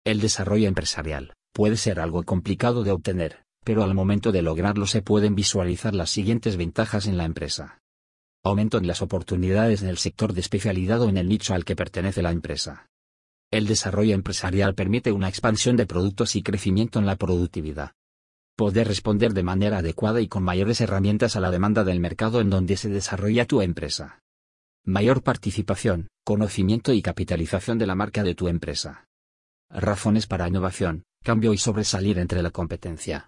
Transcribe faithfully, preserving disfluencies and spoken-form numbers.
El desarrollo empresarial puede ser algo complicado de obtener, pero al momento de lograrlo se pueden visualizar las siguientes ventajas en la empresa. Aumento en las oportunidades en el sector de especialidad o en el nicho al que pertenece la empresa. El desarrollo empresarial permite una expansión de productos y crecimiento en la productividad. Poder responder de manera adecuada y con mayores herramientas a la demanda del mercado en donde se desarrolla tu empresa. Mayor participación, conocimiento y capitalización de la marca de tu empresa. Razones para innovación, cambio y sobresalir entre la competencia.